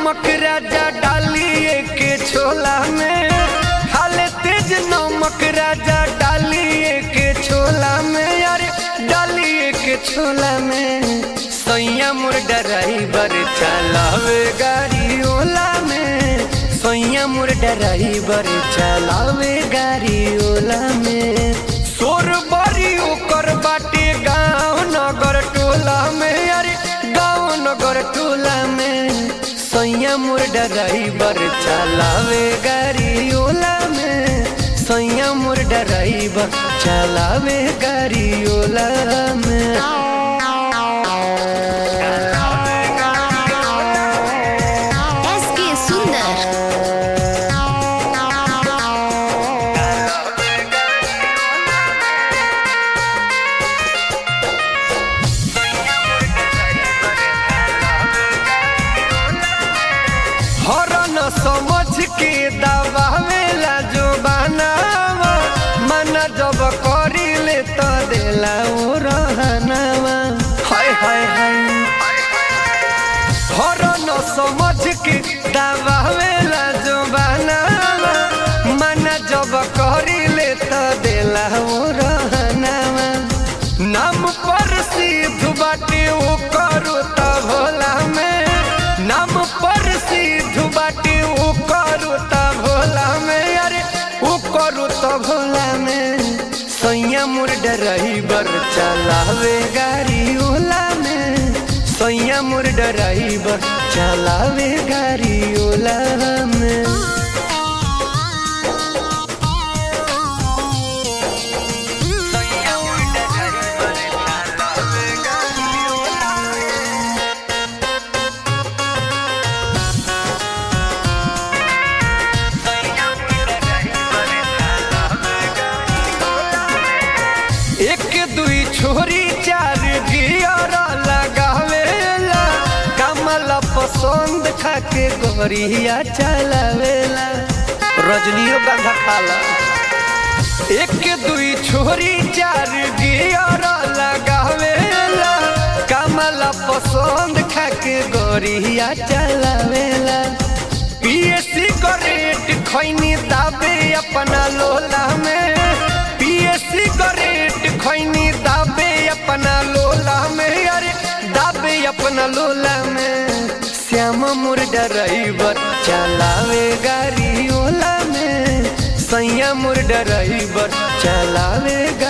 नमक राजा डालिए के छोला में, खाले तेज नमक राजा डालिए के छोला में, यार डालिए के छोला में। सैया मोर ड्राइवर चलावे गाड़ी ओला में, सैया मोर ड्राइवर चलावे गाड़ी ओला में। सोर बड़ी ओकर बाटे गाँव नगर टोला में, यार गाँव नगर टोला में। सैया मोर ड्राइवर चलावे गाड़ी ओला में, सैया मोर ड्राइवर चलावे गाड़ी ओला में। समझ के दबावेला जो बनावा, मना जब करी ले तो देला वो रहनावा। हाय हाय हाय हर न समझ के दबावेला जो बनावा, मना जब करी ले तो देला वो रहनावा। नाम पर सिद्ध बाटे वो करो त भोला में, नाम पर सिद्ध बाटे वो करो त भोला में, अरे वो करो त भोला में। सैया मोर ड्राइवर चलावे गाड़ी ओला में, सैया मोर ड्राइवर चलावे गाड़ी ओला में। एक दुई छोरी चार गियर लगावेला, कमला पसंद खाके गोरिया चलावेला, रजनियो गंधा खाला। एक दुई छोरी चार गियर लगावेला, कमला पसंद खाके गोरिया चलावेला। पिए सिगरेट खैनी दाबे अपना लोला में, पिए सिगरेट खैनी दाबे अपना लोला में, अरे दाबे अपना लोला में। श्याम मोर ड्राइवर चलावे गाड़ी ओला में, सैया मोर ड्राइवर चलावे गाड़ी